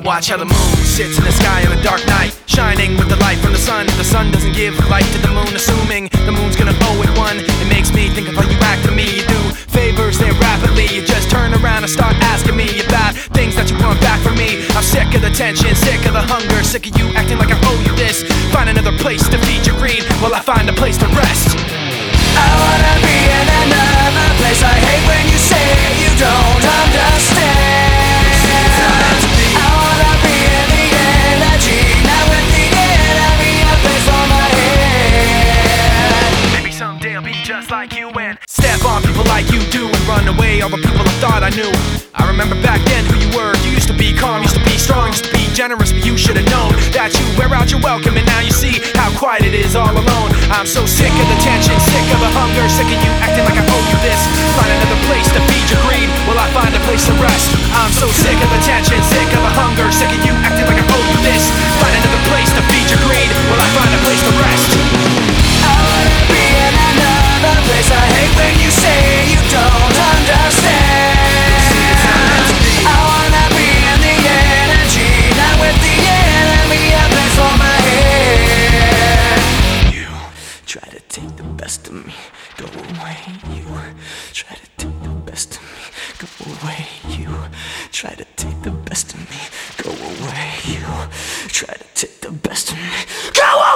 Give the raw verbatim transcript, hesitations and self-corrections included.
Watch how the moon sits in the sky on a dark night, shining with the light from the sun. The sun doesn't give light to the moon, assuming the moon's gonna owe it one. It makes me think of how you act to me. You do favors there rapidly, you just turn around and start asking me about things that you want back from me. I'm sick of the tension, sick of the hunger, sick of you acting like I owe you this. Find another place to feed your greed while I find a place to rest. I wanna be in another place. I hate when you say you don't understand. I wanna be in the energy, not with the enemy. A place for my head. Maybe someday I'll be just like you and step on people like you do and run away all the people I thought I knew. I remember back then who you were. You used to be calm, used to be strong, used to be generous, but you should've known that you wear out your welcome, and now you see how quiet it is all alone. I'm so sick of the tension, sick of the hunger, sick of you acting like I owe you this. Find another place to feed your greed while I find a place to rest. I'm so sick of the tension, sick of the hunger, sick of you acting like I owe you this. Find another place to feed your greed while I find a place to rest. I wanna be in another place. I hate when you say you don't understand. I wanna be in the energy, not with the enemy. A place for my head. You try to take the best of me, go away. You try to take the best of me, go away. You try to take the best of me, go away. You try to take the best of me, go away.